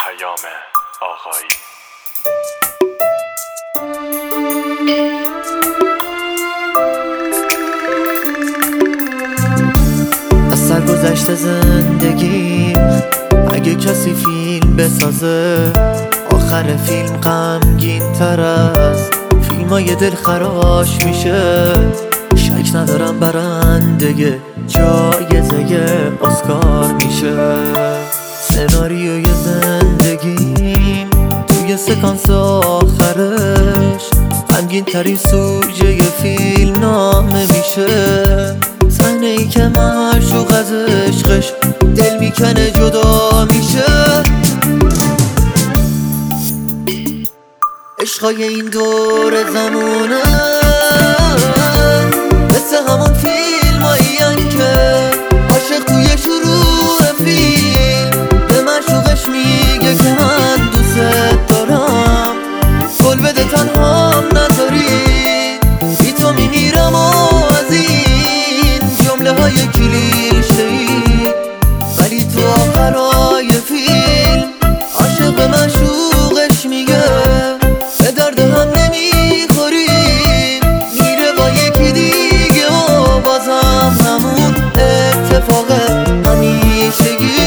پیام آقایی. از سرگذشت زندگیم اگه کسی فیلم بسازه، آخر فیلم غمگین تر از فیلمای دلخراش میشه. شک ندارم برنده جایزه اسکار میشه. سناریوی زندگیم توی سکانس آخرش غمگین ترین سوژه فیلم نامه میشه. صحنه ای که معشوق از عشقش دل میکنه جدا میشه. عشقای این دور زمونه مثل همون فیلم هایین که عاشق توی شروع فیلم به معشوقش میگه که من دوست دارم، گل بده تنهام نذاری، بی تو میمیرم و از این جمله های کلیشه‌ای. ولی تو آخرای فیلم عاشق به معشوقش میگه به درد هم نمیخوریم، میره با یکی دیگه و بازم همون اتفاق همیشگی.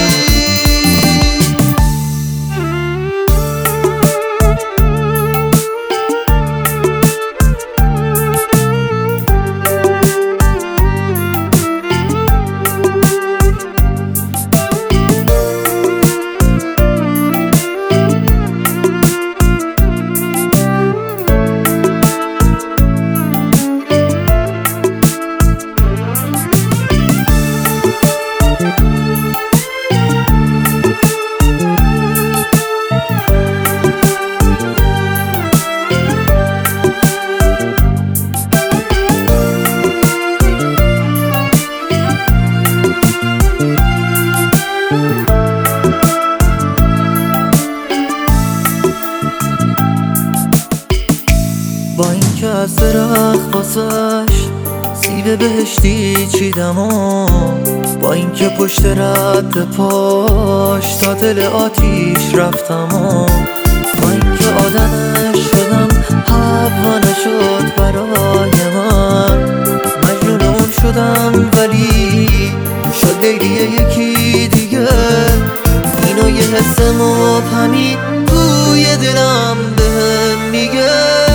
با اینکه از درخت واسش سیب بهشتی چیدم و با اینکه پشت رد پاش تا دل آتیش رفتم و با اینکه آدمش شدم هوا نشد برای من، مجنون اون شدم ولی شد لیلی یکی دیگه. اینو یه حس مبهمی توی دلم بهم میگه.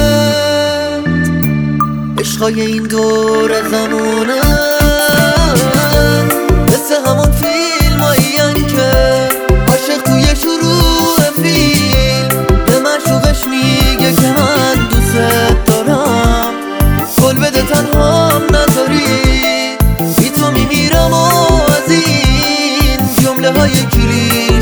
عشقای این دور زمونه مثل همون فیلم هایین که عاشق توی شروع فیلم به معشوقش میگه که من دوست دارم، گل بده تنهام نذاری، بی تو میمیرم و از این جمله های کلیشه‌ای.